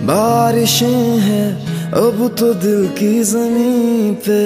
बारिशें हैं अब तो दिल की ज़मीं पे।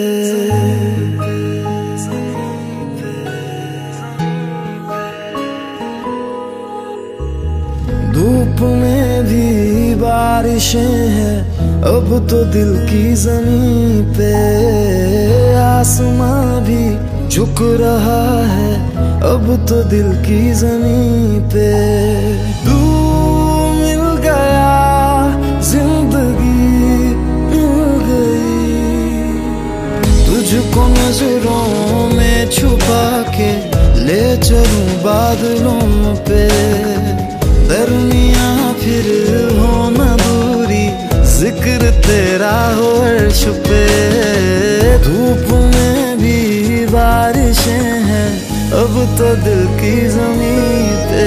धूप में भी बारिशें हैं अब तो दिल की ज़मीं पे। आसमां भी झुक रहा है अब तो दिल की ज़मीं पे। तू मिल गया, जिंदगी मिल गई। तुझको नजरों में छुपा के ले चलूं बादलों पे। दरमियां फिर हो न दूरी, जिक्र तेरा हो अर्श पे। धूप में भी बारिशें हैं अब तो दिल की ज़मीं पे।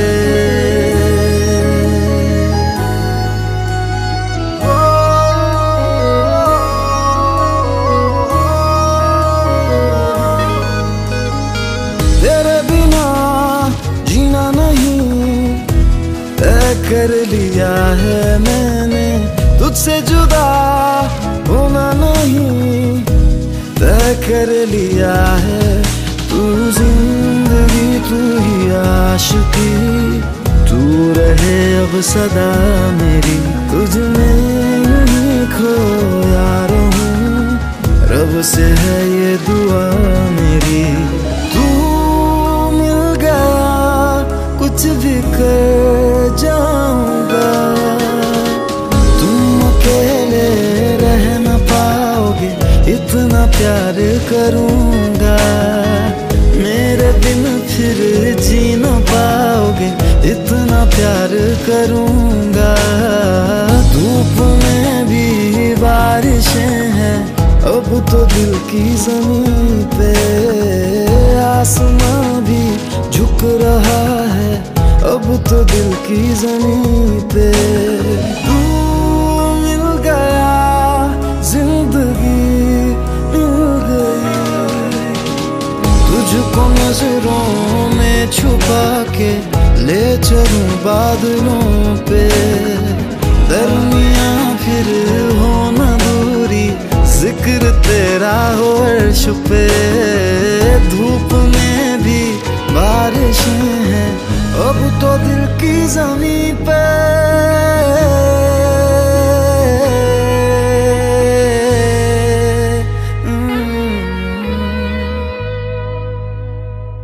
तेरे बिना जीना नहीं तय कर लिया है मैंने। तुझसे जुदा होना नहीं तय कर लिया है। तू जिंदगी तू ही आशिकी, तू रहे अब सदा मेरी। तुझ में नहीं खोया रहूं, रब से है ये दुआ मेरी। तू मिल गया, कुछ भी कर जाऊंगा। तुम अकेले रह न पाओगे, इतना प्यार करूंगा। मेरे बिन फिर जी न पाओगे, इतना प्यार करूंगा। धूप में भी बारिशें हैं अब तो दिल की ज़मीं पे। आसमां भी झुक रहा है अब तो दिल की ज़मीं पे। तू मिल गया, जिंदगी मिल गई। तुझको नजरों में छुपा के ले चलूं बादलों पे। दरमियां फिर हो न दूरी, जिक्र तेरा हो अर्श पे। धूप में भी बारिशें हैं अब तो दिल की ज़मीं पे।